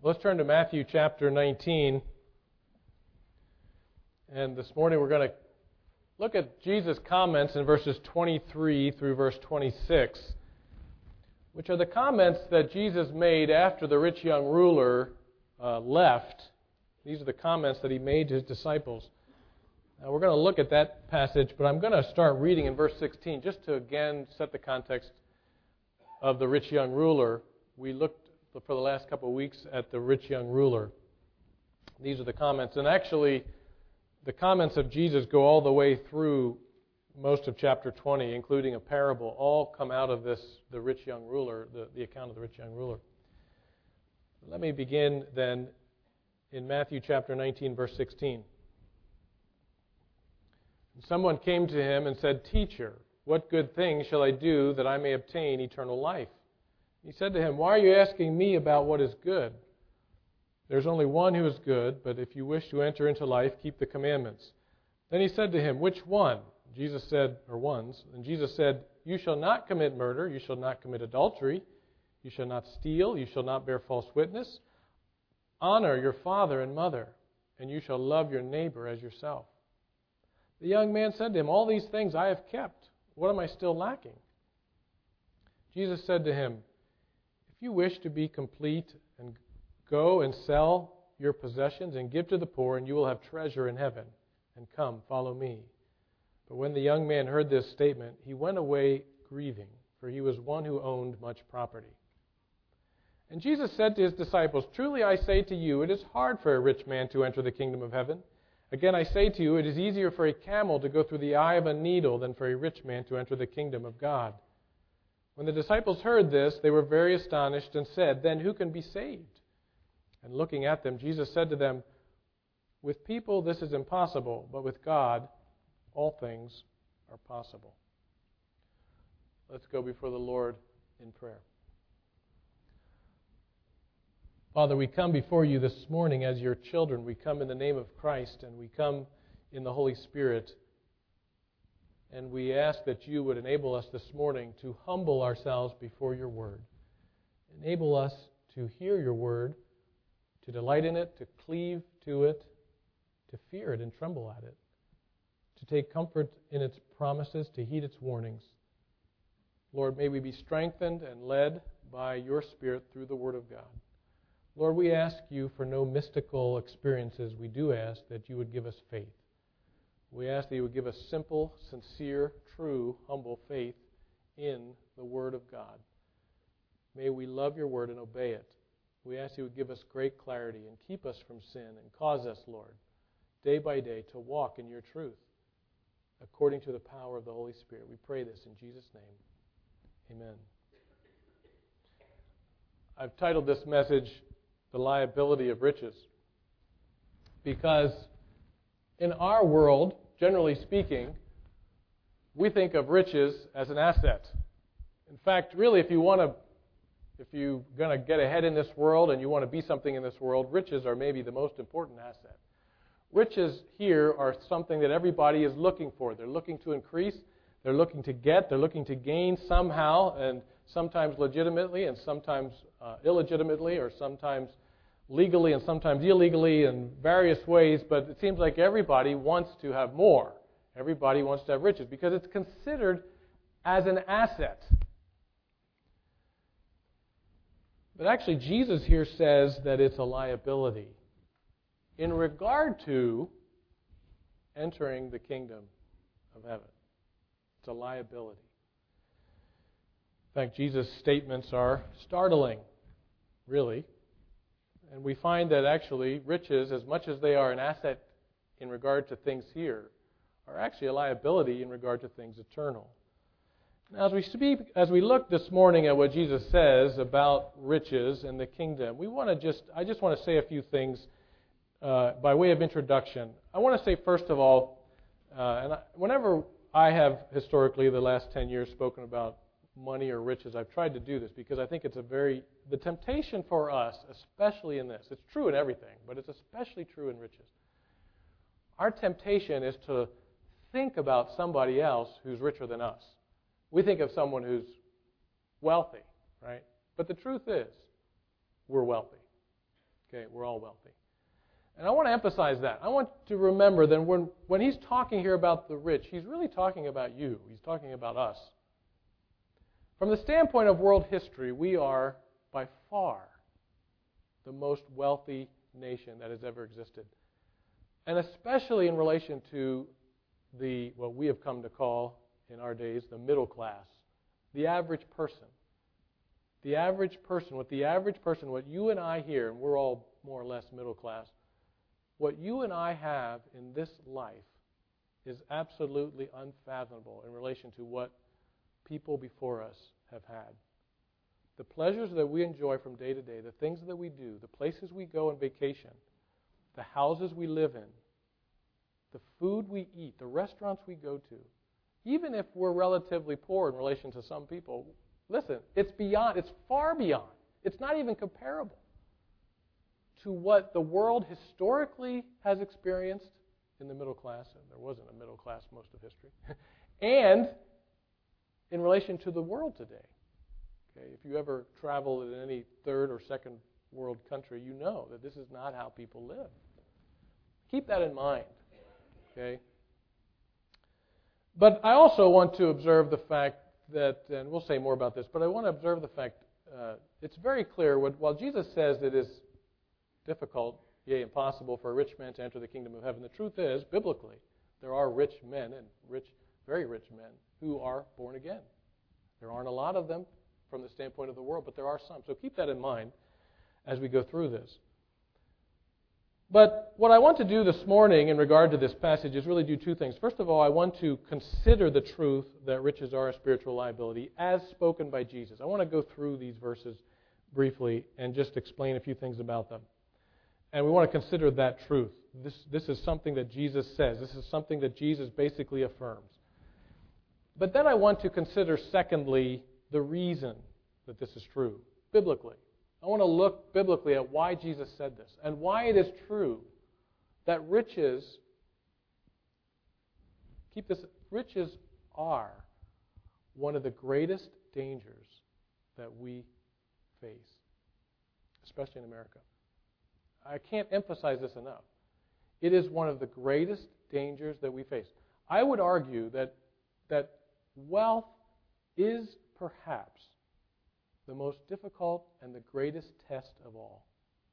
Let's turn to Matthew chapter 19. And this morning we're going to look at Jesus' comments in verses 23 through verse 26, which are the comments that Jesus made after the rich young ruler left. These are the comments that he made to his disciples. Now we're going to look at that passage, but I'm going to start reading in verse 16 just to again set the context of the rich young ruler. We looked for the last couple of weeks at the rich young ruler. These are the comments. And actually, the comments of Jesus go all the way through most of chapter 20, including a parable. All come out of this, the rich young ruler, the account of the rich young ruler. Let me begin then in Matthew chapter 19, verse 16. Someone came to him and said, "Teacher, what good thing shall I do that I may obtain eternal life?" He said to him, "Why are you asking me about what is good? There's only one who is good, but if you wish to enter into life, keep the commandments." Then he said to him, "Which one?" Jesus said, or ones. And Jesus said, "You shall not commit murder, you shall not commit adultery, you shall not steal, you shall not bear false witness. Honor your father and mother, and you shall love your neighbor as yourself." The young man said to him, "All these things I have kept. What am I still lacking?" Jesus said to him, "If you wish to be complete, and go and sell your possessions and give to the poor, and you will have treasure in heaven. And come, follow me." But when the young man heard this statement, he went away grieving, for he was one who owned much property. And Jesus said to his disciples, "Truly I say to you, it is hard for a rich man to enter the kingdom of heaven. Again I say to you, it is easier for a camel to go through the eye of a needle than for a rich man to enter the kingdom of God." When the disciples heard this, they were very astonished and said, "Then who can be saved?" And looking at them, Jesus said to them, "With people this is impossible, but with God all things are possible." Let's go before the Lord in prayer. Father, we come before you this morning as your children. We come in the name of Christ, and we come in the Holy Spirit. And we ask that you would enable us this morning to humble ourselves before your word. Enable us to hear your word, to delight in it, to cleave to it, to fear it and tremble at it, to take comfort in its promises, to heed its warnings. Lord, may we be strengthened and led by your Spirit through the Word of God. Lord, we ask you for no mystical experiences. We do ask that you would give us faith. We ask that you would give us simple, sincere, true, humble faith in the Word of God. May we love your Word and obey it. We ask you would give us great clarity and keep us from sin and cause us, Lord, day by day to walk in your truth according to the power of the Holy Spirit. We pray this in Jesus' name. Amen. I've titled this message, "The Liability of Riches," because in our world, generally speaking, we think of riches as an asset. In fact, really, if you're going to get ahead in this world and you want to be something in this world, riches are maybe the most important asset. Riches here are something that everybody is looking for. They're looking to increase, they're looking to get, they're looking to gain somehow, and sometimes legitimately and sometimes illegitimately, or sometimes legally and sometimes illegally in various ways, but it seems like everybody wants to have more. Everybody wants to have riches because it's considered as an asset. But actually, Jesus here says that it's a liability in regard to entering the kingdom of heaven. It's a liability. In fact, Jesus' statements are startling, really. And we find that actually riches, as much as they are an asset in regard to things here, are actually a liability in regard to things eternal. Now, as we look this morning at what Jesus says about riches and the kingdom, I just want to say a few things by way of introduction. I want to say, first of all, whenever I have historically the last 10 years spoken about money or riches, I've tried to do this because I think it's the temptation for us, especially in this, it's true in everything, but it's especially true in riches. Our temptation is to think about somebody else who's richer than us. We think of someone who's wealthy, right? But the truth is, we're wealthy. Okay, we're all wealthy. And I want to emphasize that. I want to remember that when he's talking here about the rich, he's really talking about you. He's talking about us. From the standpoint of world history, we are by far the most wealthy nation that has ever existed. And especially in relation to what we have come to call in our days the middle class, the average person. The average person, what you and I here, and we're all more or less middle class, what you and I have in this life is absolutely unfathomable in relation to what people before us have had. The pleasures that we enjoy from day to day, the things that we do, the places we go on vacation, the houses we live in, the food we eat, the restaurants we go to, even if we're relatively poor in relation to some people, listen, it's far beyond. It's not even comparable to what the world historically has experienced in the middle class, and there wasn't a middle class most of history, and in relation to the world today. Okay, if you ever traveled in any third or second world country, you know that this is not how people live. Keep that in mind. Okay? But I also want to observe the fact that, and we'll say more about this, but I want to observe the fact it's very clear, while Jesus says it is difficult, yea, impossible for a rich man to enter the kingdom of heaven, the truth is, biblically, there are rich men and very rich men who are born again. There aren't a lot of them from the standpoint of the world, but there are some. So keep that in mind as we go through this. But what I want to do this morning in regard to this passage is really do two things. First of all, I want to consider the truth that riches are a spiritual liability as spoken by Jesus. I want to go through these verses briefly and just explain a few things about them. And we want to consider that truth. This is something that Jesus says. This is something that Jesus basically affirms. But then I want to consider, secondly, the reason that this is true, biblically. I want to look biblically at why Jesus said this and why it is true that riches are one of the greatest dangers that we face, especially in America. I can't emphasize this enough. It is one of the greatest dangers that we face. I would argue that wealth is perhaps the most difficult and the greatest test of all.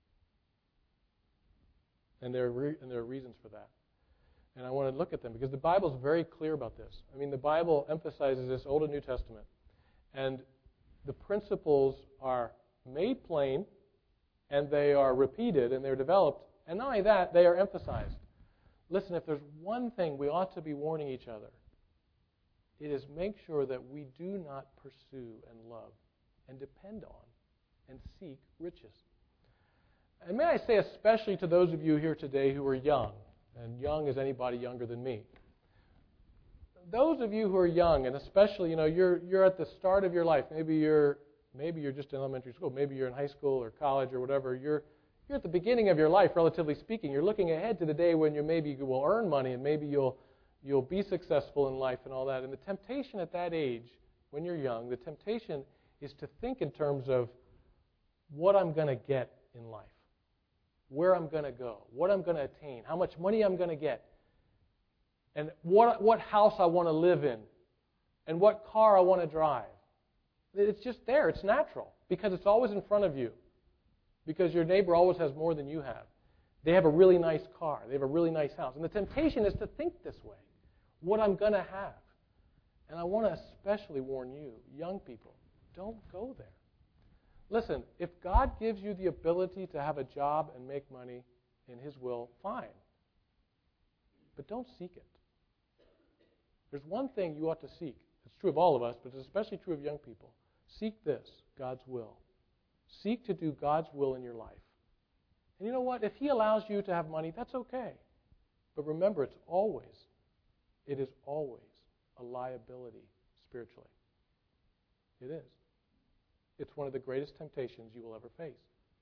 And there are reasons for that. And I want to look at them because the Bible is very clear about this. I mean, the Bible emphasizes this Old and New Testament. And the principles are made plain, and they are repeated, and they're developed. And not only that, they are emphasized. Listen, if there's one thing we ought to be warning each other, it is make sure that we do not pursue and love and depend on and seek riches. And may I say especially to those of you here today who are young, and young is anybody younger than me. Those of you who are young, and especially, you're at the start of your life. Maybe you're just in elementary school. Maybe you're in high school or college or whatever. You're at the beginning of your life, relatively speaking. You're looking ahead to the day when you will earn money and maybe you'll be successful in life and all that. And the temptation at that age, when you're young, the temptation is to think in terms of what I'm going to get in life, where I'm going to go, what I'm going to attain, how much money I'm going to get, and what house I want to live in, and what car I want to drive. It's just there. It's natural because it's always in front of you, because your neighbor always has more than you have. They have a really nice car. They have a really nice house. And the temptation is to think this way, what I'm going to have. And I want to especially warn you, young people, don't go there. Listen, if God gives you the ability to have a job and make money in His will, fine. But don't seek it. There's one thing you ought to seek. It's true of all of us, but it's especially true of young people. Seek this, God's will. Seek to do God's will in your life. And you know what? If He allows you to have money, that's okay. But remember, it is always a liability spiritually. It is. It's one of the greatest temptations you will ever face.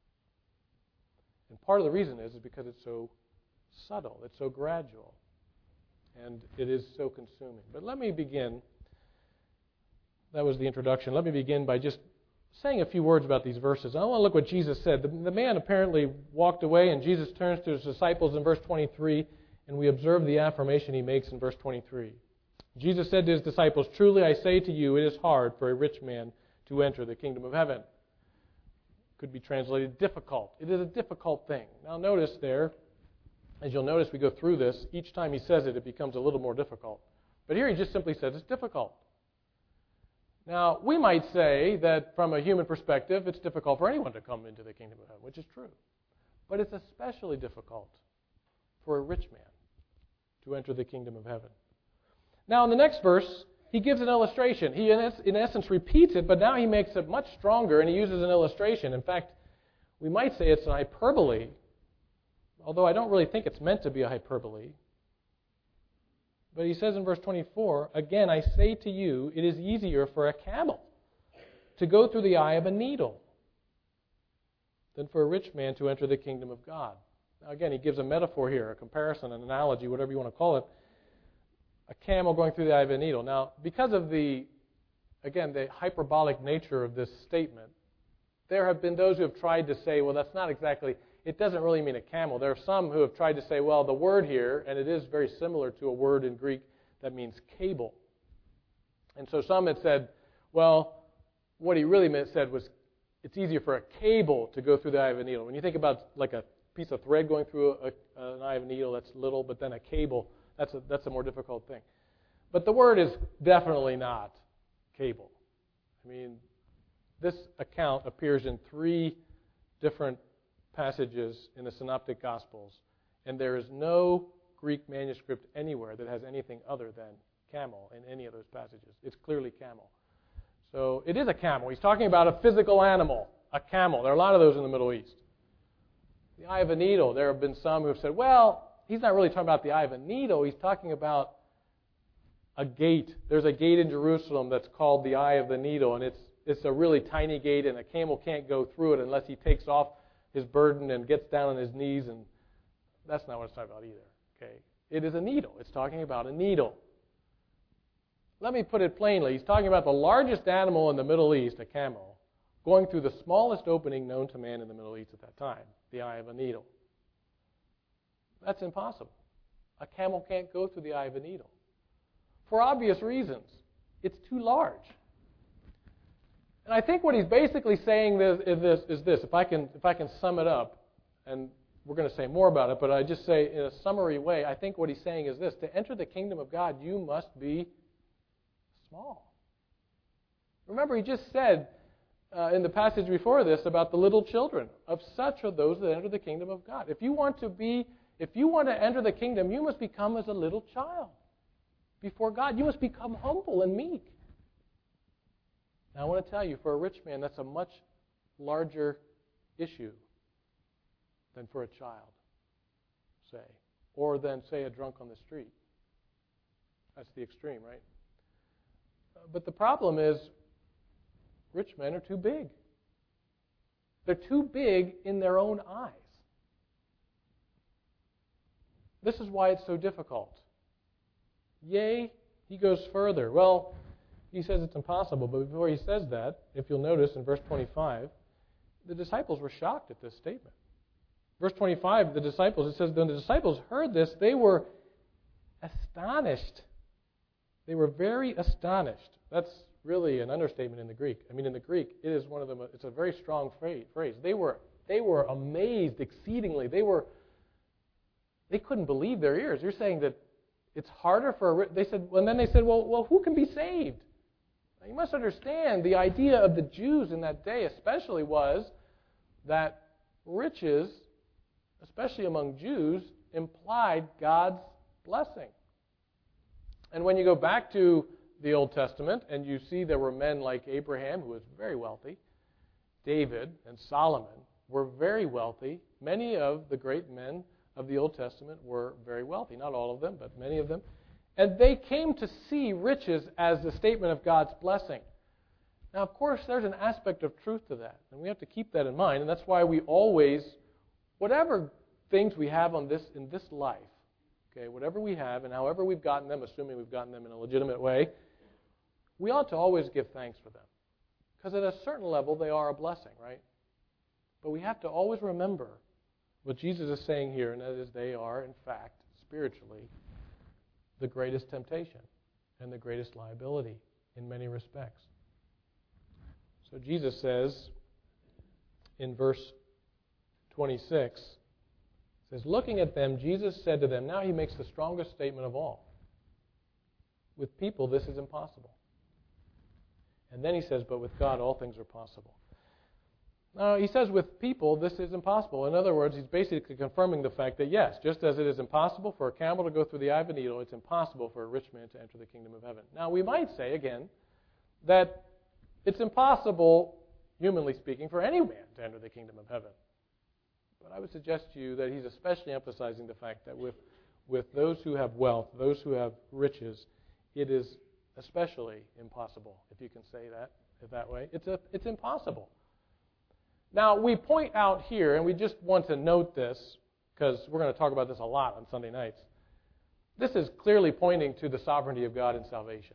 And part of the reason is because it's so subtle, it's so gradual, and it is so consuming. But let me begin. That was the introduction. Let me begin by just saying a few words about these verses. I want to look what Jesus said. The man apparently walked away, and Jesus turns to his disciples in verse 23, and we observe the affirmation he makes in verse 23. Jesus said to his disciples, "Truly I say to you, it is hard for a rich man to enter the kingdom of heaven." Could be translated difficult. It is a difficult thing. Now notice there, as you'll notice we go through this, each time he says it, it becomes a little more difficult. But here he just simply says it's difficult. Now, we might say that from a human perspective, it's difficult for anyone to come into the kingdom of heaven, which is true. But it's especially difficult for a rich man to enter the kingdom of heaven. Now, in the next verse, he gives an illustration. He, in essence, repeats it, but now he makes it much stronger, and he uses an illustration. In fact, we might say it's an hyperbole, although I don't really think it's meant to be a hyperbole. But he says in verse 24, "Again, I say to you, it is easier for a camel to go through the eye of a needle than for a rich man to enter the kingdom of God." Now, again, he gives a metaphor here, a comparison, an analogy, whatever you want to call it. A camel going through the eye of a needle. Now, because of the hyperbolic nature of this statement, there have been those who have tried to say, well, that's not exactly, it doesn't really mean a camel. There are some who have tried to say, well, the word here, and it is very similar to a word in Greek that means cable. And so some had said, well, what he really said was, it's easier for a cable to go through the eye of a needle. When you think about like a piece of thread going through an eye of a needle, that's little, but then a cable, that's a more difficult thing. But the word is definitely not cable. I mean, this account appears in 3 different passages in the Synoptic Gospels, and there is no Greek manuscript anywhere that has anything other than camel in any of those passages. It's clearly camel. So it is a camel. He's talking about a physical animal, a camel. There are a lot of those in the Middle East. The eye of a needle, there have been some who have said, well, he's not really talking about the eye of a needle. He's talking about a gate. There's a gate in Jerusalem that's called the Eye of the Needle, and it's a really tiny gate, and a camel can't go through it unless he takes off his burden and gets down on his knees, and that's not what it's talking about either. Okay, it is a needle. It's talking about a needle. Let me put it plainly. He's talking about the largest animal in the Middle East, a camel, going through the smallest opening known to man in the Middle East at that time, the eye of a needle. That's impossible. A camel can't go through the eye of a needle. For obvious reasons. It's too large. And I think what he's basically saying is this. If I can sum it up, and we're going to say more about it, but I just say in a summary way, I think what he's saying is this. To enter the kingdom of God, you must be small. Remember, he just said in the passage before this about the little children. Of such are those that enter the kingdom of God. If you want to enter the kingdom, you must become as a little child before God. You must become humble and meek. Now, I want to tell you, for a rich man, that's a much larger issue than for a child, say, or than, say, a drunk on the street. That's the extreme, right? But the problem is, rich men are too big. They're too big in their own eyes. This is why it's so difficult. Yea, he goes further. Well, he says it's impossible, but before he says that, if you'll notice in verse 25, the disciples were shocked at this statement. Verse 25, it says, when the disciples heard this, they were astonished. They were very astonished. That's really an understatement in the Greek. I mean, in the Greek, it is one of them. It's a very strong phrase. They were amazed exceedingly. They couldn't believe their ears. You're saying that it's harder for they said, and then they said, well, who can be saved? Now, you must understand the idea of the Jews in that day, especially, was that riches, especially among Jews, implied God's blessing. And when you go back to the Old Testament and you see there were men like Abraham, who was very wealthy, David and Solomon were very wealthy. Many of the great men of the Old Testament were very wealthy. Not all of them, but many of them. And they came to see riches as a statement of God's blessing. Now, of course, there's an aspect of truth to that, and we have to keep that in mind, and that's why we always, whatever things we have in this life, okay, whatever we have and however we've gotten them, assuming we've gotten them in a legitimate way, we ought to always give thanks for them. Because at a certain level, they are a blessing, right? But we have to always remember what Jesus is saying here, and that is they are, in fact, spiritually, the greatest temptation and the greatest liability in many respects. So Jesus says in verse 26, says, looking at them, Jesus said to them, now he makes the strongest statement of all. With people, this is impossible. And then he says, but with God, all things are possible. Now, he says with people, this is impossible. In other words, he's basically confirming the fact that, yes, just as it is impossible for a camel to go through the eye of a needle, it's impossible for a rich man to enter the kingdom of heaven. Now, we might say, again, that it's impossible, humanly speaking, for any man to enter the kingdom of heaven. But I would suggest to you that he's especially emphasizing the fact that with those who have wealth, those who have riches, it is especially impossible, if you can say that way. It's impossible. Now, we point out here, and we just want to note this, because we're going to talk about this a lot on Sunday nights. This is clearly pointing to the sovereignty of God in salvation.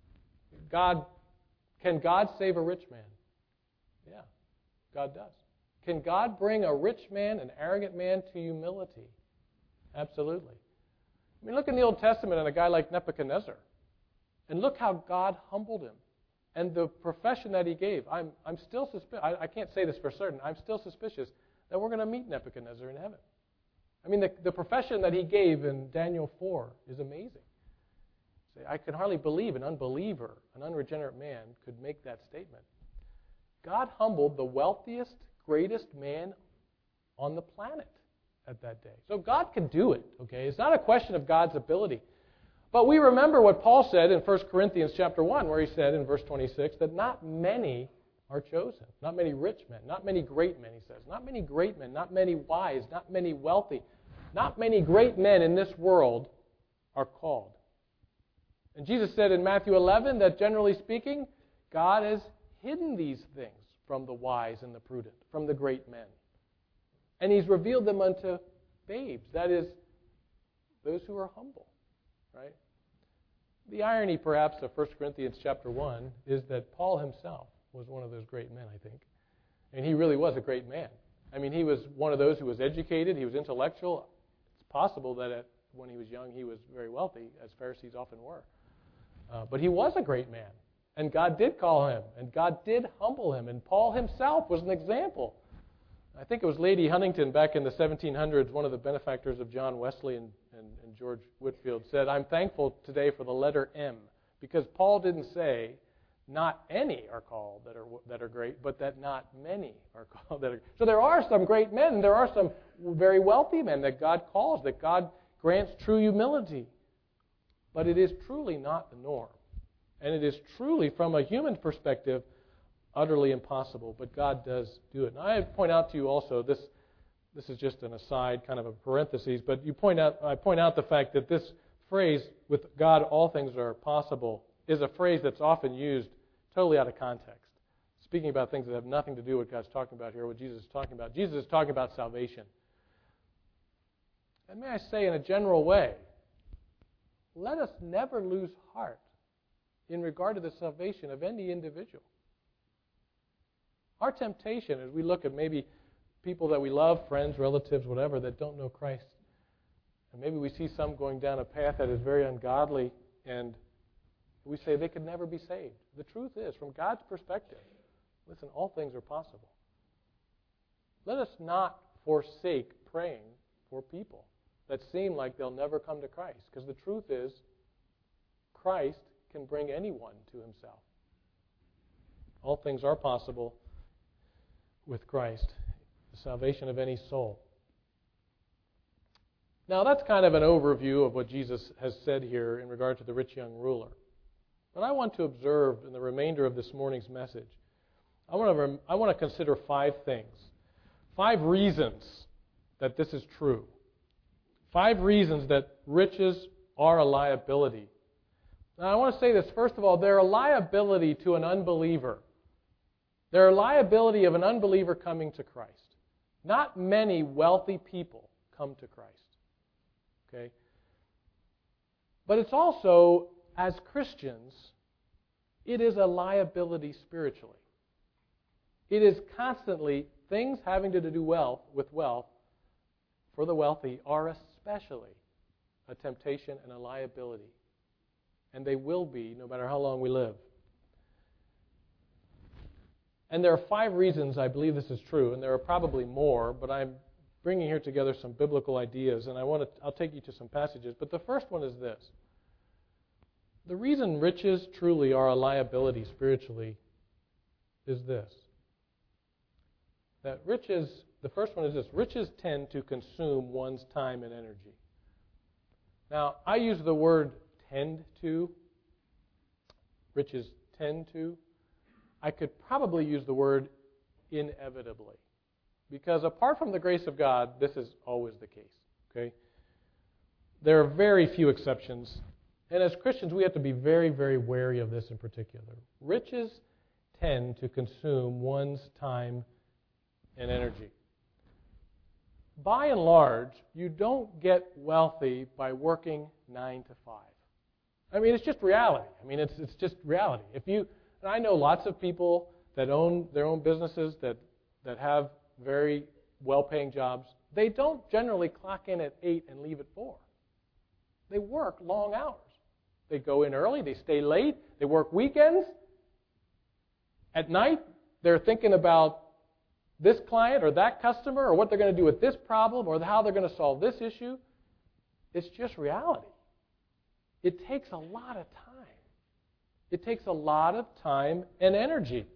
Can God save a rich man? Yeah, God does. Can God bring a rich man, an arrogant man, to humility? Absolutely. I mean, look in the Old Testament at a guy like Nebuchadnezzar, and look how God humbled him. And the profession that he gave, I'm still suspicious. I can't say this for certain. I'm still suspicious that we're going to meet Nebuchadnezzar in heaven. I mean, the profession that he gave in Daniel 4 is amazing. I can hardly believe an unbeliever, an unregenerate man, could make that statement. God humbled the wealthiest, greatest man on the planet at that day. So God can do it, okay? It's not a question of God's ability. But we remember what Paul said in 1 Corinthians chapter 1, where he said in verse 26 that not many are chosen. Not many rich men, not many great men, he says. Not many great men, not many wise, not many wealthy. Not many great men in this world are called. And Jesus said in Matthew 11 that generally speaking, God has hidden these things from the wise and the prudent, from the great men. And he's revealed them unto babes, that is, those who are humble. Right? The irony, perhaps, of 1 Corinthians chapter 1 is that Paul himself was one of those great men, I think. And he really was a great man. I mean, he was one of those who was educated. He was intellectual. It's possible that when he was young, he was very wealthy, as Pharisees often were. But he was a great man. And God did call him. And God did humble him. And Paul himself was an example. I think it was Lady Huntington back in the 1700s, one of the benefactors of John Wesley and George Whitefield, said, I'm thankful today for the letter M, because Paul didn't say not any are called that are great, but that not many are called that are great. So there are some great men, and there are some very wealthy men that God calls, that God grants true humility. But it is truly not the norm. And it is truly, from a human perspective, utterly impossible, but God does do it. And I point out to you also, this is just an aside, kind of a parenthesis, but I point out the fact that this phrase, with God all things are possible, is a phrase that's often used totally out of context, speaking about things that have nothing to do with what God's talking about here, what Jesus is talking about. Jesus is talking about salvation. And may I say in a general way, let us never lose heart in regard to the salvation of any individual. Our temptation as we look at maybe people that we love, friends, relatives, whatever, that don't know Christ, and maybe we see some going down a path that is very ungodly, and we say they could never be saved. The truth is, from God's perspective, listen, all things are possible. Let us not forsake praying for people that seem like they'll never come to Christ, because the truth is, Christ can bring anyone to himself. All things are possible with Christ, the salvation of any soul. Now, that's kind of an overview of what Jesus has said here in regard to the rich young ruler. But I want to observe in the remainder of this morning's message, I want to consider 5 things. 5 reasons that this is true. 5 reasons that riches are a liability. Now, I want to say this. First of all, they're a liability to an unbeliever. They're a liability of an unbeliever coming to Christ. Not many wealthy people come to Christ. Okay? But it's also, as Christians, it is a liability spiritually. It is constantly things having to do with wealth for the wealthy are especially a temptation and a liability. And they will be no matter how long we live. And there are 5 reasons I believe this is true, and there are probably more, but I'm bringing here together some biblical ideas, and I'll take you to some passages. But the first one is this. The reason riches truly are a liability spiritually is this. That riches, the first one is this. Riches tend to consume one's time and energy. Now, I use the word tend to. Riches tend to. I could probably use the word inevitably. Because apart from the grace of God, this is always the case. Okay? There are very few exceptions. And as Christians, we have to be very, very wary of this in particular. Riches tend to consume one's time and energy. By and large, you don't get wealthy by working 9 to 5. I mean, it's just reality. I mean, it's just reality. And I know lots of people that own their own businesses that have very well-paying jobs. They don't generally clock in at 8 and leave at 4. They work long hours. They go in early, they stay late, they work weekends. At night, they're thinking about this client or that customer or what they're going to do with this problem or how they're going to solve this issue. It's just reality. It takes a lot of time. It takes a lot of time and energy.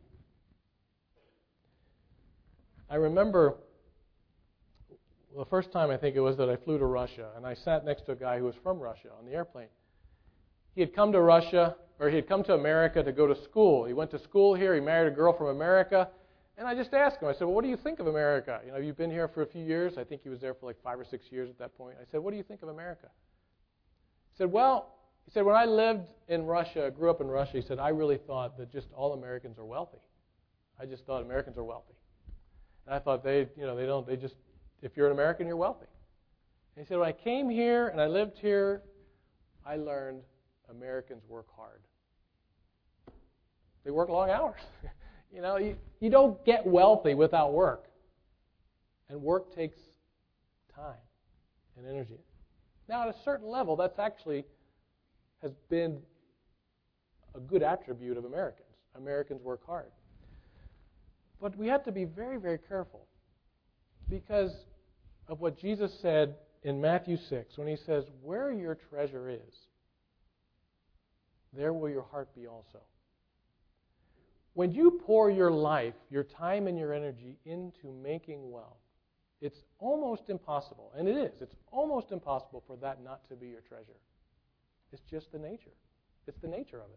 I remember the first time I think it was that I flew to Russia, and I sat next to a guy who was from Russia on the airplane. He had come to Russia, or he had come to America to go to school. He went to school here. He married a girl from America. And I just asked him, I said, well, what do you think of America? You know, you've been here for a few years. I think he was there for like 5 or 6 years at that point. I said, what do you think of America? He said, well, when I lived in Russia, grew up in Russia, he said, I really thought that just all Americans are wealthy. I just thought Americans are wealthy. And I thought if you're an American, you're wealthy. And he said, when I came here and I lived here, I learned Americans work hard. They work long hours. You know, you don't get wealthy without work. And work takes time and energy. Now, at a certain level, that's actually has been a good attribute of Americans. Americans work hard. But we have to be very, very careful because of what Jesus said in Matthew 6 when he says, where your treasure is, there will your heart be also. When you pour your life, your time and your energy into making wealth, it's almost impossible, and it is, it's almost impossible for that not to be your treasure. It's just the nature. It's the nature of it.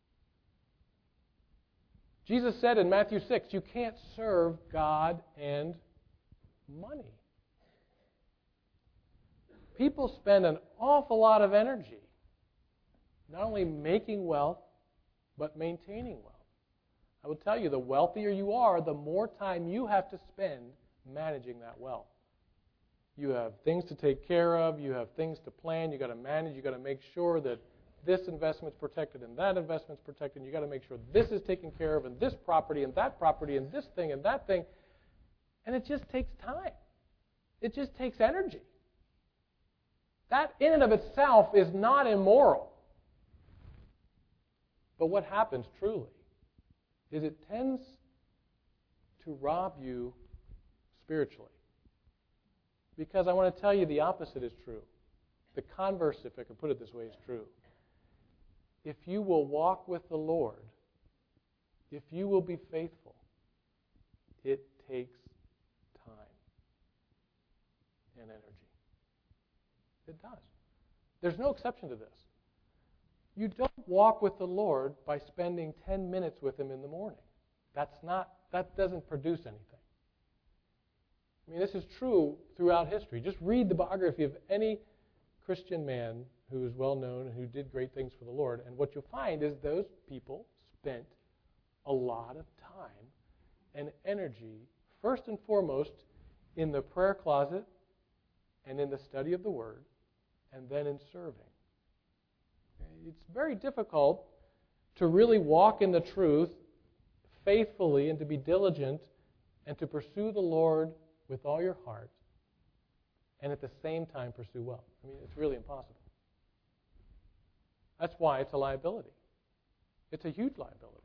Jesus said in Matthew 6, you can't serve God and money. People spend an awful lot of energy not only making wealth, but maintaining wealth. I will tell you, the wealthier you are, the more time you have to spend managing that wealth. You have things to take care of. You have things to plan. You've got to manage. You've got to make sure that this investment's protected and that investment's protected. You've got to make sure this is taken care of and this property and that property and this thing and that thing. And it just takes time. It just takes energy. That in and of itself is not immoral. But what happens truly is it tends to rob you spiritually. Because I want to tell you the opposite is true. The converse, if I can put it this way, is true. If you will walk with the Lord, if you will be faithful, it takes time and energy. It does. There's no exception to this. You don't walk with the Lord by spending 10 minutes with Him in the morning. That doesn't produce anything. I mean, this is true throughout history. Just read the biography of any Christian man who is well known and who did great things for the Lord, and what you'll find is those people spent a lot of time and energy, first and foremost, in the prayer closet and in the study of the Word, and then in serving. It's very difficult to really walk in the truth faithfully and to be diligent and to pursue the Lord with all your heart and at the same time pursue wealth. I mean, it's really impossible. That's why it's a liability. It's a huge liability.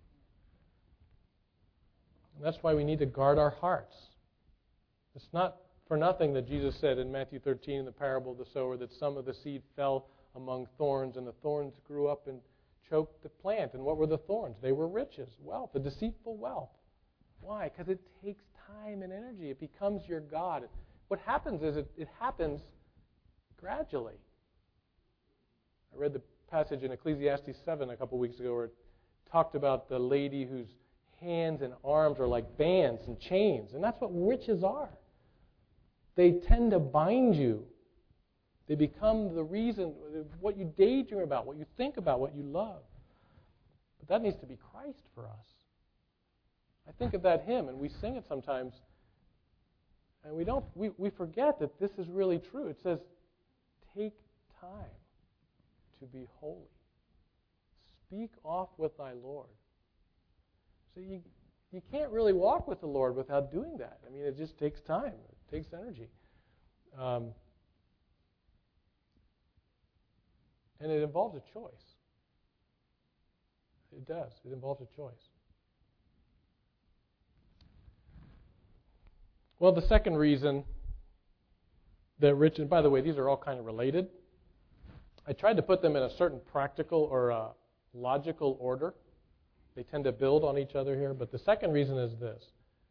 And that's why we need to guard our hearts. It's not for nothing that Jesus said in Matthew 13 in the parable of the sower that some of the seed fell among thorns, and the thorns grew up and choked the plant. And what were the thorns? They were riches, wealth, the deceitful wealth. Why? Because it takes time and energy. It becomes your God. What happens is it happens gradually. I read the passage in Ecclesiastes 7 a couple weeks ago where it talked about the lady whose hands and arms are like bands and chains. And that's what riches are. They tend to bind you. They become the reason, what you daydream about, what you think about, what you love. But that needs to be Christ for us. I think of that hymn, and we sing it sometimes, and we forget that this is really true. It says, take time to be holy. Speak oft with thy Lord. So you can't really walk with the Lord without doing that. I mean, it just takes time. It takes energy. And it involves a choice. It does. It involves a choice. Well, the second reason that rich, and by the way, these are all kind of related. I tried to put them in a certain practical or logical order. They tend to build on each other here. But the second reason is this.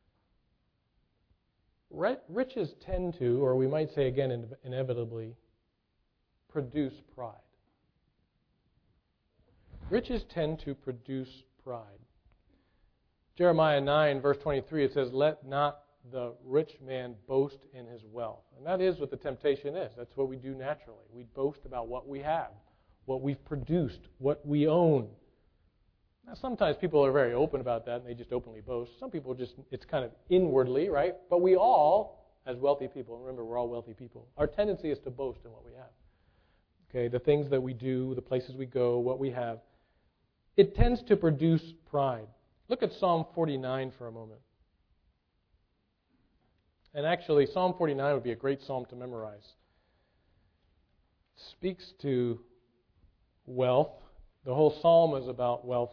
Riches tend to, or we might say again inevitably, produce pride. Riches tend to produce pride. Jeremiah 9, verse 23, it says, let not the rich man boast in his wealth. And that is what the temptation is. That's what we do naturally. We boast about what we have, what we've produced, what we own. Now, sometimes people are very open about that and they just openly boast. Some people just, it's kind of inwardly, right? But we all, as wealthy people, remember we're all wealthy people, our tendency is to boast in what we have. Okay, the things that we do, the places we go, what we have. It tends to produce pride. Look at Psalm 49 for a moment. And actually, Psalm 49 would be a great psalm to memorize. It speaks to wealth. The whole psalm is about wealth.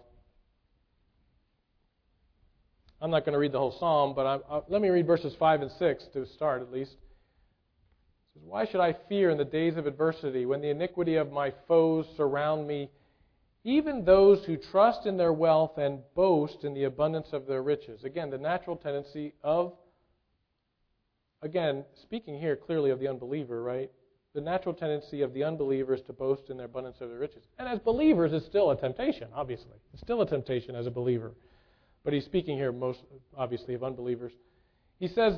I'm not going to read the whole psalm, but let me read verses 5 and 6 to start at least. It says, why should I fear in the days of adversity when the iniquity of my foes surround me? Even those who trust in their wealth and boast in the abundance of their riches. Again, the natural tendency of, again, speaking here clearly of the unbeliever, right? The natural tendency of the unbeliever is to boast in their abundance of their riches. And as believers, it's still a temptation, obviously. It's still a temptation as a believer. But he's speaking here most obviously of unbelievers. He says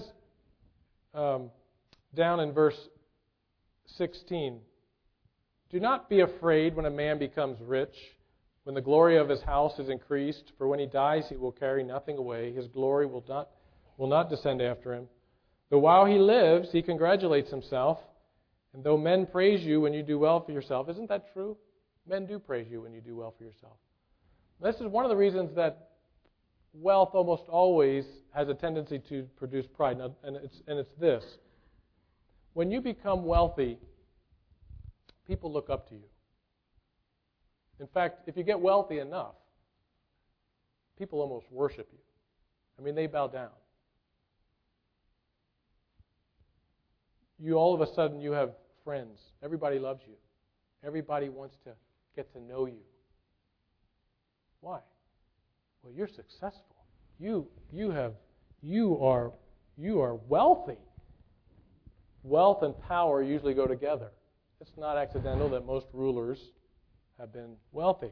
down in verse 16, do not be afraid when a man becomes rich, when the glory of his house is increased, for when he dies he will carry nothing away. His glory will not descend after him. Though while he lives, he congratulates himself, and though men praise you when you do well for yourself, isn't that true? Men do praise you when you do well for yourself. This is one of the reasons that wealth almost always has a tendency to produce pride. Now, and it's this. When you become wealthy, people look up to you. In fact, if you get wealthy enough, people almost worship you. I mean, they bow down. You all of a sudden, you have friends. Everybody loves you. Everybody wants to get to know you. Why? Well, you're successful. You are wealthy. Wealth and power usually go together. It's not accidental that most rulers have been wealthy.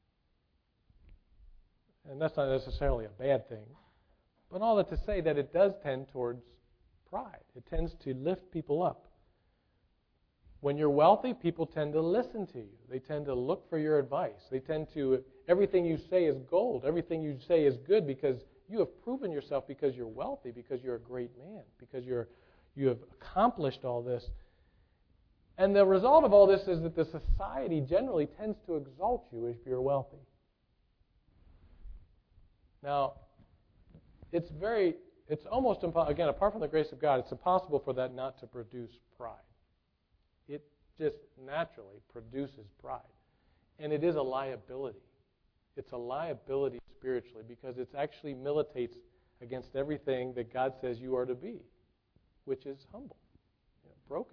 And that's not necessarily a bad thing. But all that to say that it does tend towards pride. It tends to lift people up. When you're wealthy, people tend to listen to you. They tend to look for your advice. They tend to, everything you say is gold. Everything you say is good because you have proven yourself because you're wealthy, because you're a great man, because you have accomplished all this. And the result of all this is that the society generally tends to exalt you if you're wealthy. Now, it's almost impossible. Again, apart from the grace of God, it's impossible for that not to produce pride. It just naturally produces pride. And it is a liability. It's a liability spiritually because it actually militates against everything that God says you are to be, which is humble, broken,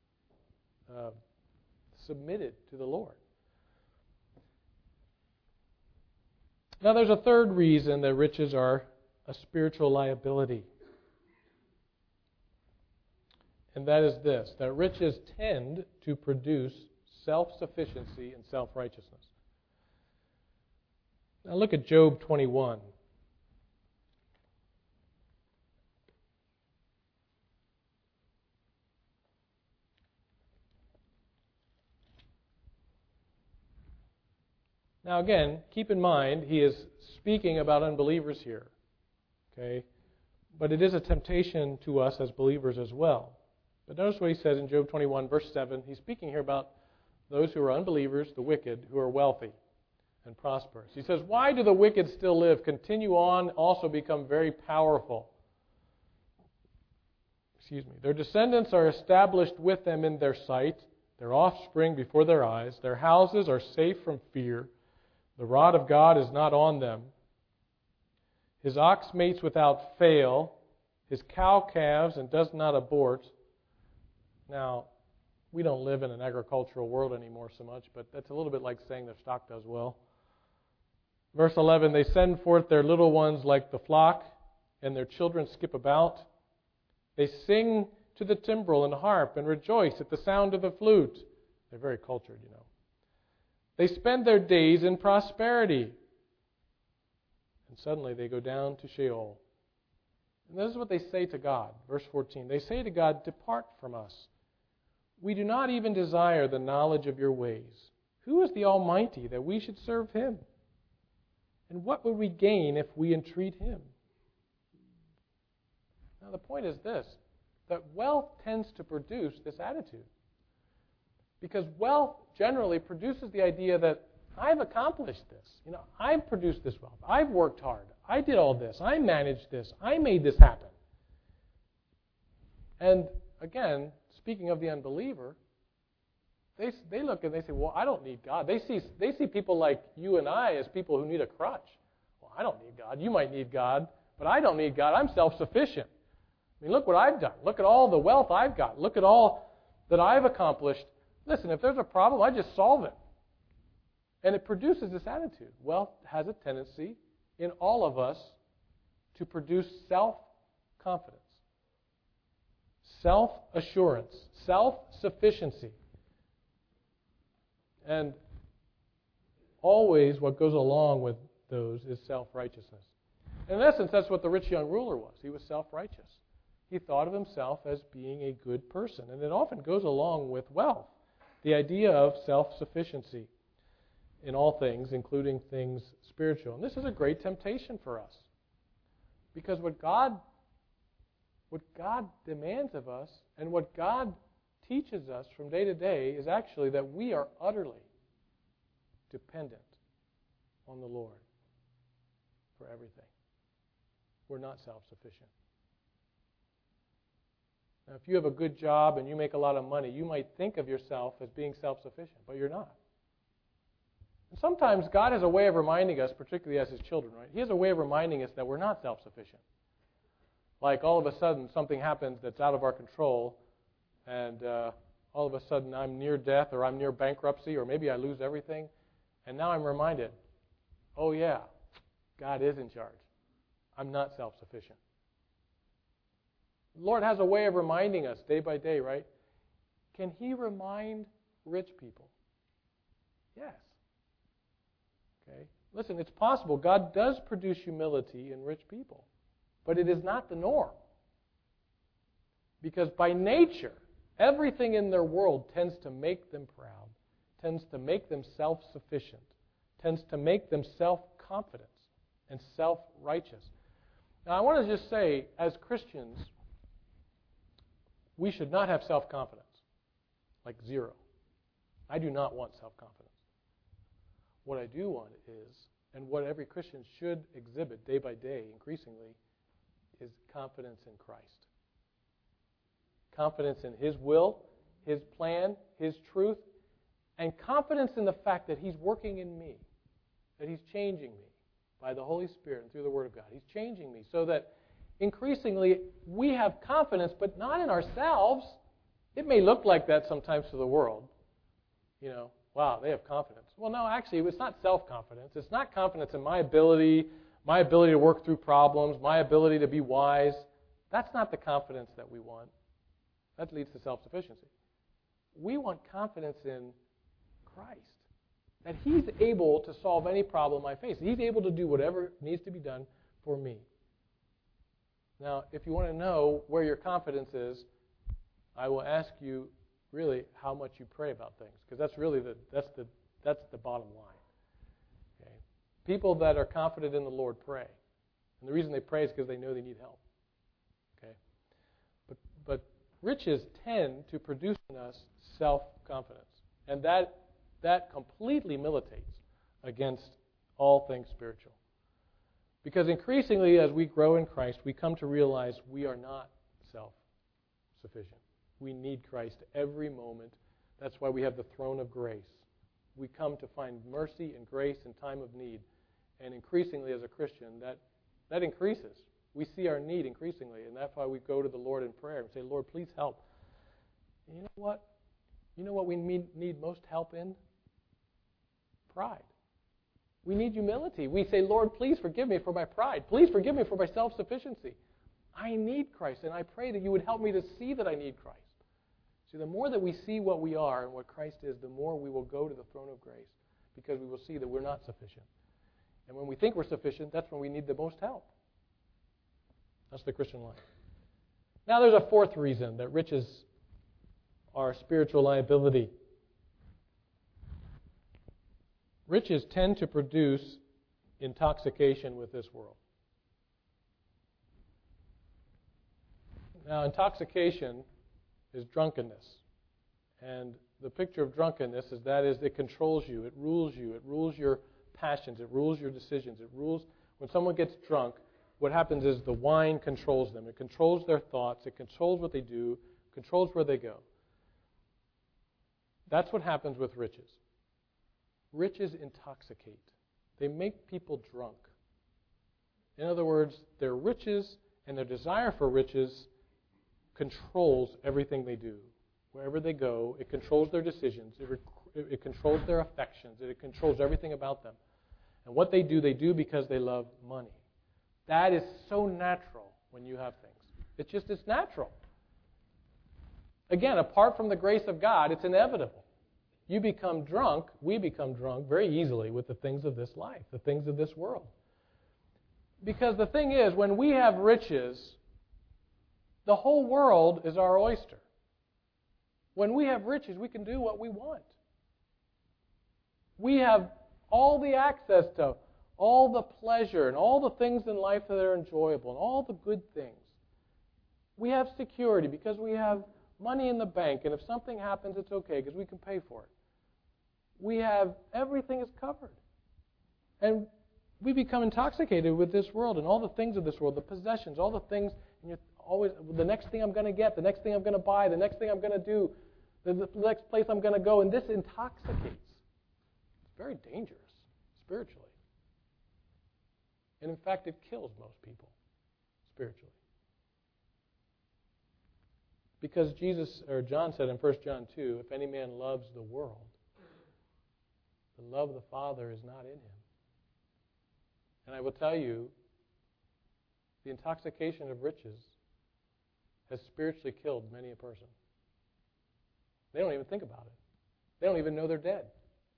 submitted to the Lord. Now, there's a third reason that riches are a spiritual liability. And that is this, that riches tend to produce self-sufficiency and self-righteousness. Now look at Job 21. Now again, keep in mind, he is speaking about unbelievers here. Okay? But it is a temptation to us as believers as well. But notice what he says in Job 21, verse 7. He's speaking here about those who are unbelievers, the wicked, who are wealthy and prosperous. He says, why do the wicked still live, continue on, also become very powerful? Their descendants are established with them in their sight, their offspring before their eyes. Their houses are safe from fear. The rod of God is not on them. His ox mates without fail. His cow calves and does not abort. Now, we don't live in an agricultural world anymore so much, but that's a little bit like saying their stock does well. Verse 11, they send forth their little ones like the flock, and their children skip about. They sing to the timbrel and harp and rejoice at the sound of the flute. They're very cultured, They spend their days in prosperity. And suddenly they go down to Sheol. And this is what they say to God. Verse 14, they say to God, depart from us. We do not even desire the knowledge of your ways. Who is the Almighty that we should serve Him? And what would we gain if we entreat Him? Now the point is this, that wealth tends to produce this attitude. Because wealth generally produces the idea that I've accomplished this. I've produced this wealth. I've worked hard. I did all this. I managed this. I made this happen. And again, speaking of the unbeliever, they look and they say, well, I don't need God. They see people like you and I as people who need a crutch. Well, I don't need God. You might need God, but I don't need God. I'm self-sufficient. Look what I've done. Look at all the wealth I've got. Look at all that I've accomplished. Listen, if there's a problem, I just solve it. And it produces this attitude. Wealth has a tendency in all of us to produce self-confidence, self-assurance, self-sufficiency. And always what goes along with those is self-righteousness. In essence, that's what the rich young ruler was. He was self-righteous. He thought of himself as being a good person. And it often goes along with wealth. The idea of self-sufficiency in all things, including things spiritual. And this is a great temptation for us. Because what God demands of us and what God teaches us from day to day is actually that we are utterly dependent on the Lord for everything. We're not self-sufficient. Now, if you have a good job and you make a lot of money, you might think of yourself as being self-sufficient, but you're not. And sometimes God has a way of reminding us, particularly as His children, right? He has a way of reminding us that we're not self-sufficient. Like all of a sudden something happens that's out of our control, and all of a sudden I'm near death or I'm near bankruptcy or maybe I lose everything, and now I'm reminded, oh yeah, God is in charge. I'm not self-sufficient. The Lord has a way of reminding us day by day, right? Can He remind rich people? Yes. Okay. Listen, it's possible. God does produce humility in rich people, but it is not the norm. Because by nature, everything in their world tends to make them proud, tends to make them self-sufficient, tends to make them self-confident and self-righteous. Now, I want to just say, as Christians, we should not have self-confidence, like zero. I do not want self-confidence. What I do want is, and what every Christian should exhibit day by day increasingly, is confidence in Christ. Confidence in His will, His plan, His truth, and confidence in the fact that He's working in me, that He's changing me by the Holy Spirit and through the Word of God. He's changing me so that increasingly we have confidence, but not in ourselves. It may look like that sometimes to the world. You know, wow, they have confidence. Well, no, actually, it's not self-confidence. It's not confidence in my ability to work through problems, my ability to be wise. That's not the confidence that we want. That leads to self-sufficiency. We want confidence in Christ, that He's able to solve any problem I face. He's able to do whatever needs to be done for me. Now, if you want to know where your confidence is, I will ask you really how much you pray about things, because that's really that's the bottom line. Okay? People that are confident in the Lord pray, and the reason they pray is because they know they need help. Okay, but riches tend to produce in us self-confidence, and that completely militates against all things spiritual. Because increasingly, as we grow in Christ, we come to realize we are not self-sufficient. We need Christ every moment. That's why we have the throne of grace. We come to find mercy and grace in time of need. And increasingly, as a Christian, that increases. We see our need increasingly, and that's why we go to the Lord in prayer and say, Lord, please help. And you know what? You know what we need most help in? Pride. We need humility. We say, Lord, please forgive me for my pride. Please forgive me for my self-sufficiency. I need Christ, and I pray that you would help me to see that I need Christ. See, the more that we see what we are and what Christ is, the more we will go to the throne of grace, because we will see that we're not sufficient. And when we think we're sufficient, that's when we need the most help. That's the Christian life. Now there's a fourth reason that riches are spiritual liability. Riches tend to produce intoxication with this world. Now, intoxication is drunkenness. And the picture of drunkenness is it controls you, it rules your passions, it rules your decisions, when someone gets drunk, what happens is the wine controls them. It controls their thoughts, it controls what they do, controls where they go. That's what happens with riches. Riches intoxicate. They make people drunk. In other words, their riches and their desire for riches controls everything they do. Wherever they go, it controls their decisions. It controls their affections. It controls everything about them. And what they do because they love money. That is so natural when you have things. It's natural. Again, apart from the grace of God, it's inevitable. We become drunk very easily with the things of this life, the things of this world. Because the thing is, when we have riches, the whole world is our oyster. When we have riches, we can do what we want. We have all the access to all the pleasure and all the things in life that are enjoyable and all the good things. We have security because we have money in the bank, and if something happens, it's okay because we can pay for it. Everything is covered. And we become intoxicated with this world and all the things of this world, the possessions, all the things, and you're always, the next thing I'm going to get, the next thing I'm going to buy, the next thing I'm going to do, the next place I'm going to go, and this intoxicates. It's very dangerous spiritually. And in fact, it kills most people spiritually. Because John said in 1 John 2, if any man loves the world, the love of the Father is not in him. And I will tell you, the intoxication of riches has spiritually killed many a person. They don't even think about it. They don't even know they're dead.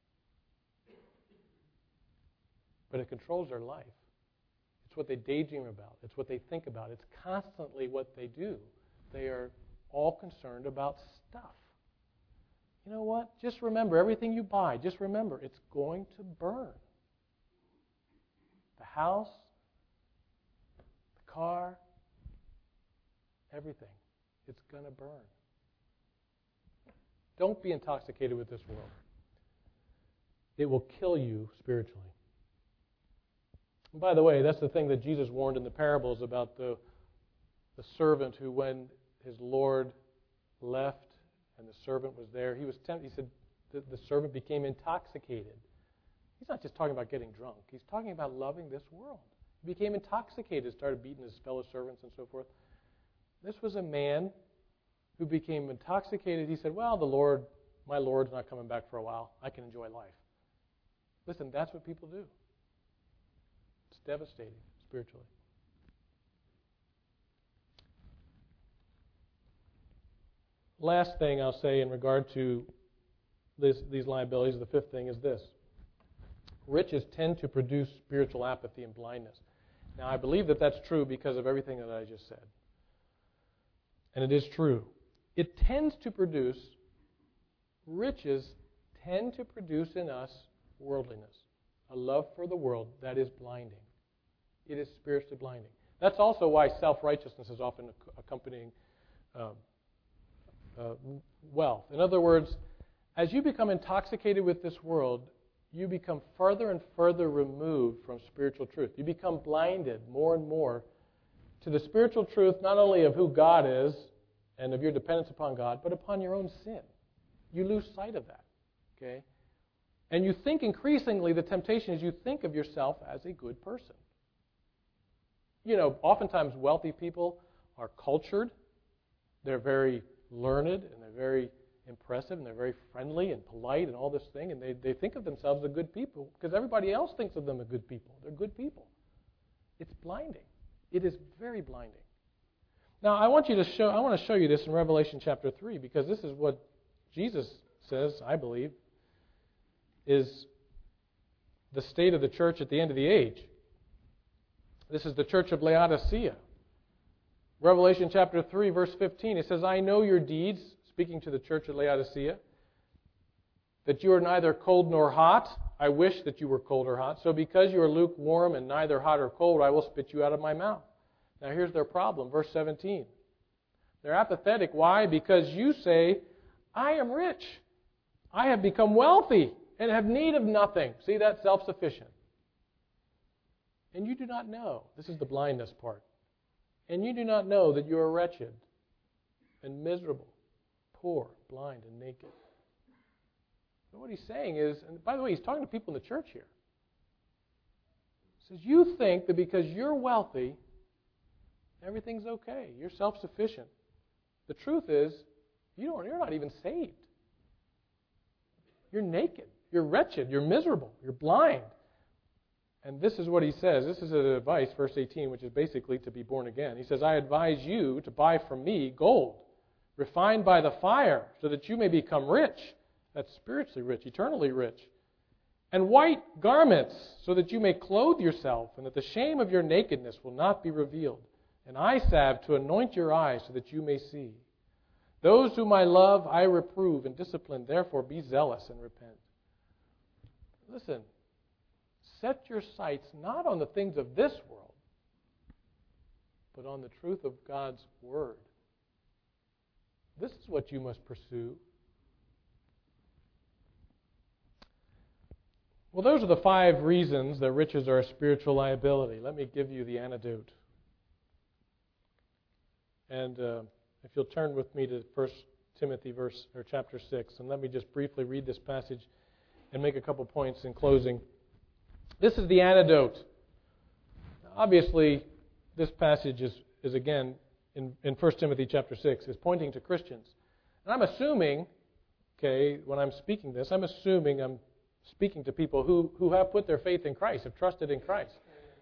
But it controls their life. It's what they daydream about. It's what they think about. It's constantly what they do. They are all concerned about stuff. You know what? Just remember, everything you buy, just remember, it's going to burn. The house, the car, everything. It's going to burn. Don't be intoxicated with this world. It will kill you spiritually. And by the way, that's the thing that Jesus warned in the parables about the the servant who, when his Lord left and the servant was there, he was tempted. He said the servant became intoxicated. He's not just talking about getting drunk. He's talking about loving this world. He became intoxicated, started beating his fellow servants and so forth. This was a man who became intoxicated. He said, well, my Lord's not coming back for a while. I can enjoy life. Listen, that's what people do. It's devastating spiritually. Last thing I'll say in regard to these liabilities, the fifth thing is this. Riches tend to produce spiritual apathy and blindness. Now, I believe that that's true because of everything that I just said. And it is true. Riches tend to produce in us worldliness, a love for the world that is blinding. It is spiritually blinding. That's also why self-righteousness is often accompanying wealth. In other words, as you become intoxicated with this world, you become further and further removed from spiritual truth. You become blinded more and more to the spiritual truth, not only of who God is and of your dependence upon God, but upon your own sin. You lose sight of that. Okay? And you think increasingly, the temptation is you think of yourself as a good person. You know, oftentimes wealthy people are cultured. They're very learned and they're very impressive and they're very friendly and polite and all this thing, and they think of themselves as good people because everybody else thinks of them as good people. They're good people. It's blinding. It is very blinding. Now, I want to show you this in Revelation chapter 3 because this is what Jesus says, I believe, is the state of the church at the end of the age. This is the church of Laodicea. Revelation chapter 3, verse 15, it says, I know your deeds, speaking to the church at Laodicea, that you are neither cold nor hot. I wish that you were cold or hot. So because you are lukewarm and neither hot or cold, I will spit you out of my mouth. Now here's their problem, verse 17. They're apathetic. Why? Because you say, I am rich. I have become wealthy and have need of nothing. See, that's self-sufficient. And you do not know. This is the blindness part. And you do not know that you are wretched and miserable, poor, blind, and naked. But what he's saying is, and by the way, he's talking to people in the church here. He says, you think that because you're wealthy, everything's okay. You're self-sufficient. The truth is, you're not even saved. You're naked. You're wretched. You're miserable. You're blind. And this is what he says. This is an advice, verse 18, which is basically to be born again. He says, I advise you to buy from me gold, refined by the fire, so that you may become rich. That's spiritually rich, eternally rich. And white garments, so that you may clothe yourself, and that the shame of your nakedness will not be revealed. And eye salve to anoint your eyes, so that you may see. Those whom I love, I reprove and discipline. Therefore, be zealous and repent. Listen, set your sights not on the things of this world, but on the truth of God's Word. This is what you must pursue. Well, those are the 5 reasons that riches are a spiritual liability. Let me give you the antidote. And if you'll turn with me to 1 Timothy chapter 6, and let me just briefly read this passage and make a couple points in closing. This is the antidote. Obviously, this passage is again, in 1 Timothy chapter 6, is pointing to Christians. And I'm assuming, when I'm speaking this, I'm speaking to people who have put their faith in Christ, have trusted in Christ.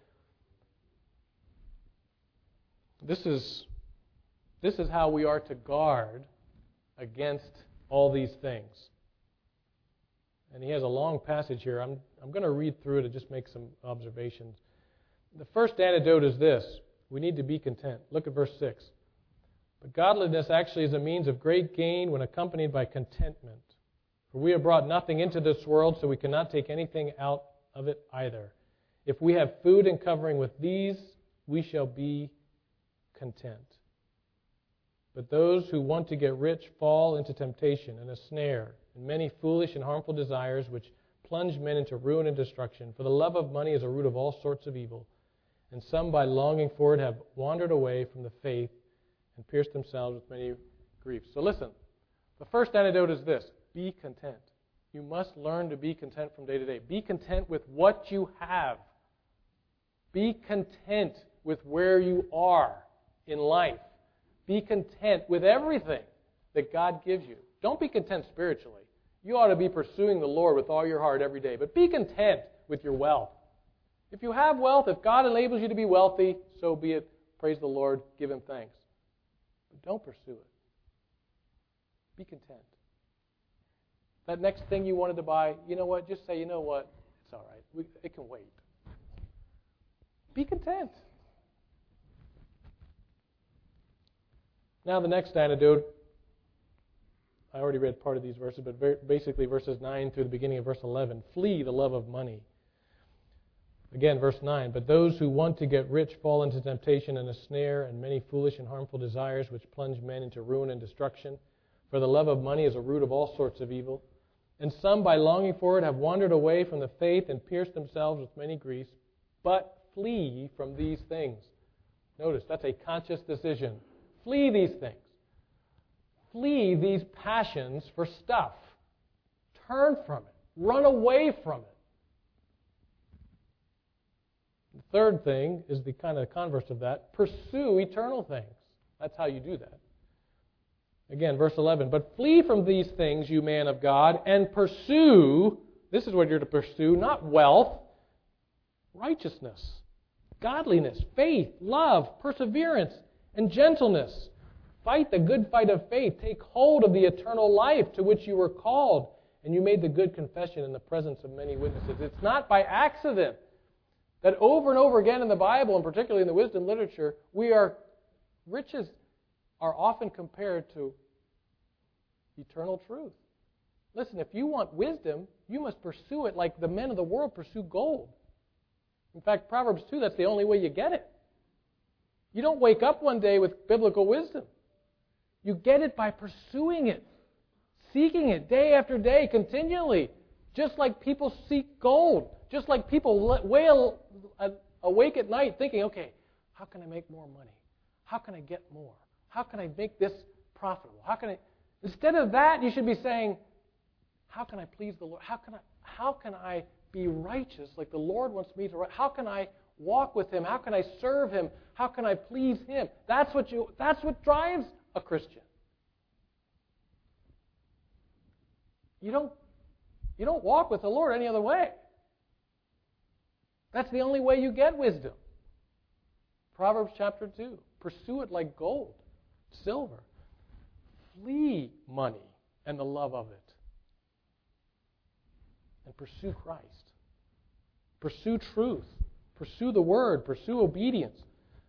This is how we are to guard against all these things. And he has a long passage here. I'm going to read through it and just make some observations. The first antidote is this. We need to be content. Look at verse 6. But godliness actually is a means of great gain when accompanied by contentment. For we have brought nothing into this world, so we cannot take anything out of it either. If we have food and covering with these, we shall be content. But those who want to get rich fall into temptation and a snare, and many foolish and harmful desires which plunge men into ruin and destruction. For the love of money is a root of all sorts of evil, and some by longing for it have wandered away from the faith and pierced themselves with many griefs. So listen, the first antidote is this: be content. You must learn to be content from day to day. Be content with what you have. Be content with where you are in life. Be content with everything that God gives you. Don't be content spiritually. You ought to be pursuing the Lord with all your heart every day. But be content with your wealth. If you have wealth, if God enables you to be wealthy, so be it. Praise the Lord. Give Him thanks. But don't pursue it. Be content. That next thing you wanted to buy, you know what? Just say, you know what? It's all right. It can wait. Be content. Now the next antidote, I already read part of these verses, but basically verses 9 through the beginning of verse 11. Flee the love of money. Again, verse 9. But those who want to get rich fall into temptation and a snare and many foolish and harmful desires which plunge men into ruin and destruction. For the love of money is a root of all sorts of evil. And some, by longing for it, have wandered away from the faith and pierced themselves with many griefs. But flee from these things. Notice, that's a conscious decision. Flee these things. Flee these passions for stuff. Turn from it. Run away from it. The third thing is the kind of converse of that. Pursue eternal things. That's how you do that. Again, verse 11. But flee from these things, you man of God, and pursue, this is what you're to pursue, not wealth, righteousness, godliness, faith, love, perseverance, and gentleness. Fight the good fight of faith. Take hold of the eternal life to which you were called, and you made the good confession in the presence of many witnesses. It's not by accident that over and over again in the Bible, and particularly in the wisdom literature, riches are often compared to eternal truth. Listen, if you want wisdom, you must pursue it like the men of the world pursue gold. In fact, Proverbs 2, that's the only way you get it. You don't wake up one day with biblical wisdom. You get it by pursuing it, seeking it day after day, continually, just like people seek gold, just like people wail awake at night thinking, okay, how can I make more money? How can I get more? How can I make this profitable? Instead of that, you should be saying, how can I please the Lord? How can I be righteous like the Lord wants me to? How can I walk with Him? How can I serve Him? How can I please Him? That's what drives a Christian. You don't walk with the Lord any other way. That's the only way you get wisdom. Proverbs chapter 2. Pursue it like gold, silver. Flee money and the love of it. And pursue Christ. Pursue truth. Pursue the Word. Pursue obedience.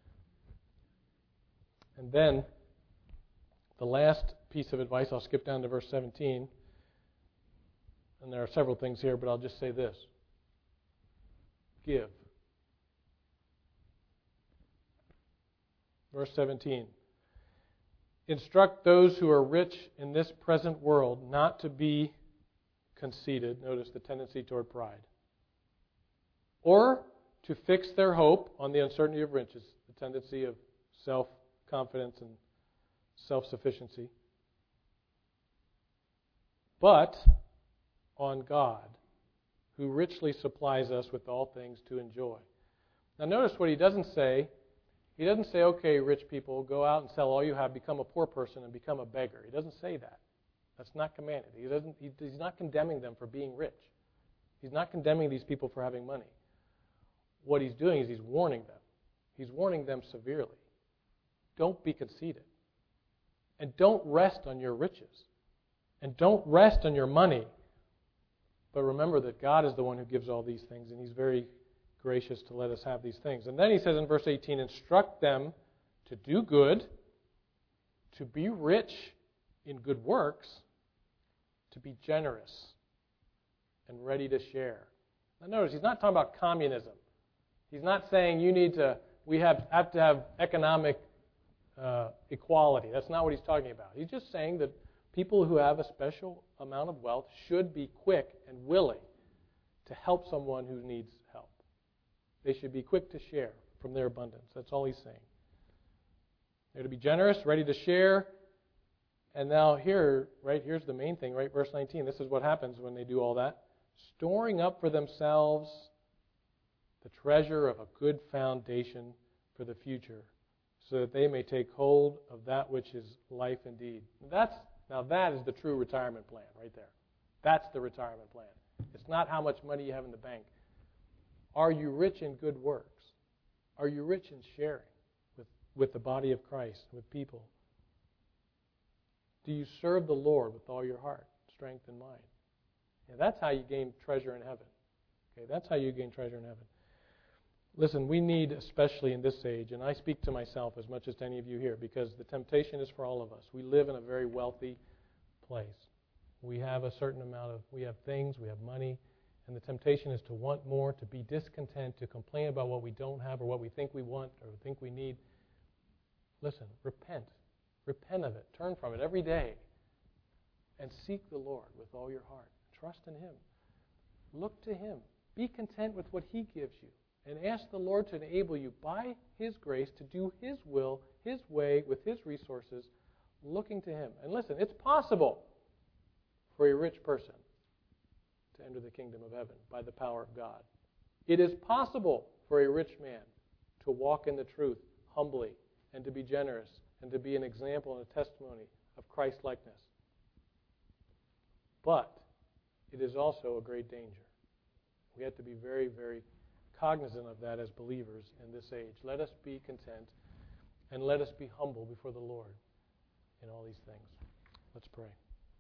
And then, the last piece of advice, I'll skip down to verse 17. And there are several things here, but I'll just say this. Give. Verse 17. Instruct those who are rich in this present world not to be conceited. Notice the tendency toward pride. Or to fix their hope on the uncertainty of riches, the tendency of self-confidence and self-sufficiency. But on God, who richly supplies us with all things to enjoy. Now notice what he doesn't say. He doesn't say, okay, rich people, go out and sell all you have, become a poor person, and become a beggar. He doesn't say that. That's not commanded. He's not condemning them for being rich. He's not condemning these people for having money. What he's doing is he's warning them. He's warning them severely. Don't be conceited. And don't rest on your riches. And don't rest on your money. But remember that God is the one who gives all these things, and He's very gracious to let us have these things. And then he says in verse 18, instruct them to do good, to be rich in good works, to be generous and ready to share. Now notice, he's not talking about communism. He's not saying we have to have economic equality. That's not what he's talking about. He's just saying that people who have a special amount of wealth should be quick and willing to help someone who needs help. They should be quick to share from their abundance. That's all he's saying. They're to be generous, ready to share. And now here's the main thing, right? Verse 19. This is what happens when they do all that. Storing up for themselves the treasure of a good foundation for the future, so that they may take hold of that which is life indeed. Now that is the true retirement plan right there. That's the retirement plan. It's not how much money you have in the bank. Are you rich in good works? Are you rich in sharing with the body of Christ, with people? Do you serve the Lord with all your heart, strength, and mind? Yeah, that's how you gain treasure in heaven. Okay, that's how you gain treasure in heaven. Listen, we need, especially in this age, and I speak to myself as much as to any of you here, because the temptation is for all of us. We live in a very wealthy place. We have a certain amount of, we have things, we have money, and the temptation is to want more, to be discontent, to complain about what we don't have or what we think we want or think we need. Listen, repent. Repent of it. Turn from it every day. And seek the Lord with all your heart. Trust in Him. Look to Him. Be content with what He gives you. And ask the Lord to enable you by His grace to do His will, His way, with His resources, looking to Him. And listen, it's possible for a rich person to enter the kingdom of heaven by the power of God. It is possible for a rich man to walk in the truth humbly and to be generous and to be an example and a testimony of Christ-likeness. But it is also a great danger. We have to be very, very cognizant of that as believers in this age. Let us be content and let us be humble before the Lord in all these things. Let's pray.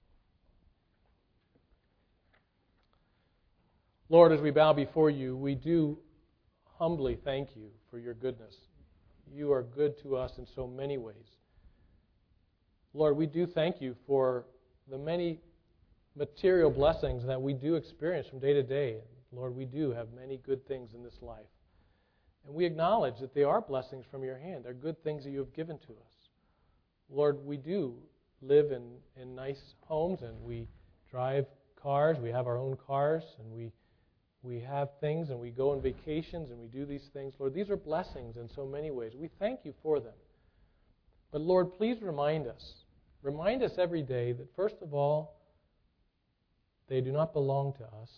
Lord, as we bow before you, we do humbly thank you for your goodness. You are good to us in so many ways. Lord, we do thank you for the many material blessings that we do experience from day to day. Lord, we do have many good things in this life. And we acknowledge that they are blessings from your hand. They're good things that you have given to us. Lord, we do live in nice homes and we drive cars. We have our own cars and we have things and we go on vacations and we do these things. Lord, these are blessings in so many ways. We thank you for them. But Lord, please remind us every day that first of all, they do not belong to us.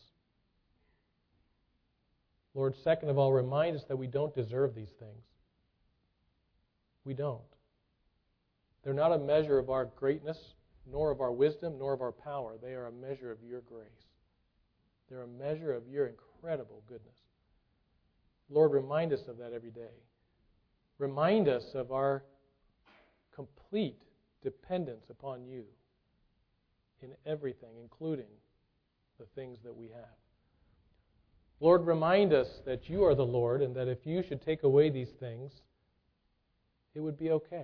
Lord, second of all, remind us that we don't deserve these things. We don't. They're not a measure of our greatness, nor of our wisdom, nor of our power. They are a measure of your grace. They're a measure of your incredible goodness. Lord, remind us of that every day. Remind us of our complete dependence upon you in everything, including the things that we have. Lord, remind us that you are the Lord and that if you should take away these things, it would be okay.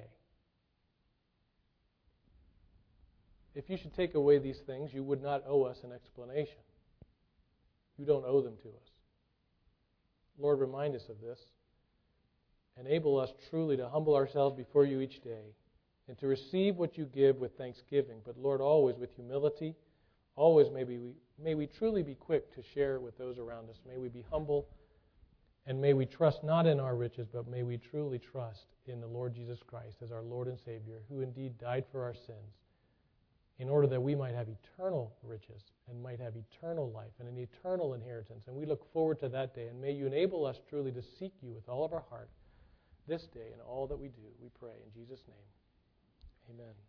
If you should take away these things, you would not owe us an explanation. You don't owe them to us. Lord, remind us of this. Enable us truly to humble ourselves before you each day and to receive what you give with thanksgiving, but Lord, always with humility. Always may we truly be quick to share with those around us. May we be humble, and may we trust not in our riches, but may we truly trust in the Lord Jesus Christ as our Lord and Savior, who indeed died for our sins, in order that we might have eternal riches and might have eternal life and an eternal inheritance. And we look forward to that day, and may you enable us truly to seek you with all of our heart this day and all that we do. We pray in Jesus' name. Amen.